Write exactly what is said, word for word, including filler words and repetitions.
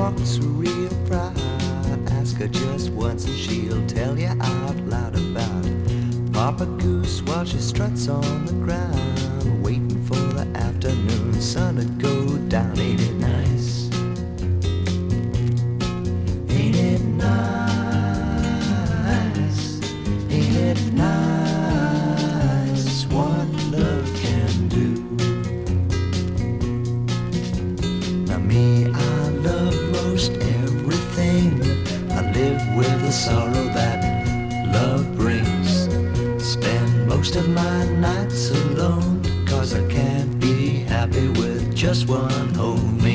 walks real proud. Ask her just once and she'll tell you out loud about Papa Goose while she struts on the ground, waiting for the afternoon sun to go down. Ain't it nice? Ain't it nice? Ain't it nice what love can do? Now me, I love most everything. I live with the sorrow that love brings. Spend most of my nights alone, cause I can't be happy with just one home.